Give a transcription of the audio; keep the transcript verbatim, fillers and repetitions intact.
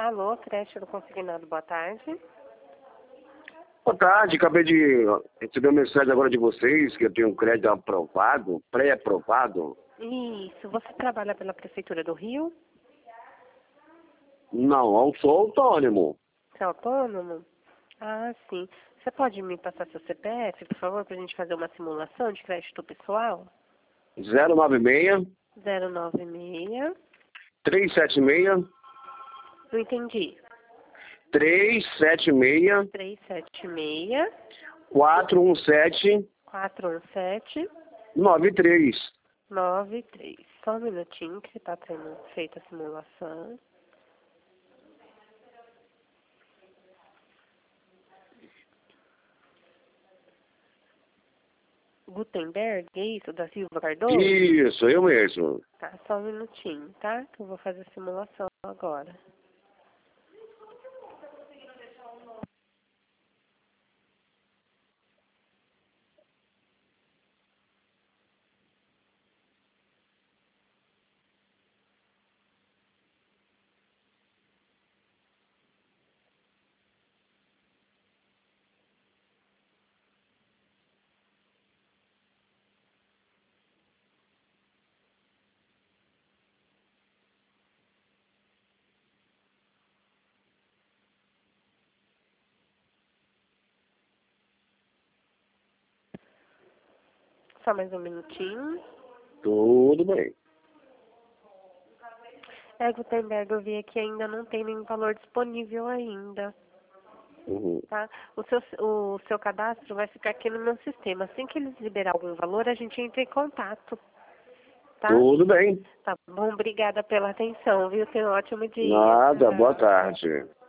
Alô, creche do Consignado, boa tarde. Boa tarde, acabei de receber uma mensagem agora de vocês que eu tenho um crédito aprovado, pré-aprovado. Isso, você trabalha pela Prefeitura do Rio? Não, eu sou autônomo. Você é autônomo? Ah, sim. Você pode me passar seu C P F, por favor, para a gente fazer uma simulação de crédito pessoal? zero nove seis, zero nove seis. três sete seis, Não entendi. três sete seis, três sete seis, quatro um sete, quatro um sete, nove três. nove três. Só um minutinho que está sendo feita a simulação. Gutenberg, é isso? Da Silva Cardoso? Isso, eu mesmo. Tá, só um minutinho, tá? Que eu vou fazer a simulação agora. Só mais um minutinho. Tudo bem. É, Gutenberg, eu vi aqui ainda não tem nenhum valor disponível ainda, Uhum. tá? O seu, o seu cadastro vai ficar aqui no meu sistema. Assim que eles liberar algum valor, a gente entra em contato, tá? Tudo bem. Tá bom, obrigada pela atenção, viu? Tenha um ótimo dia. Nada, Tchau. boa tarde.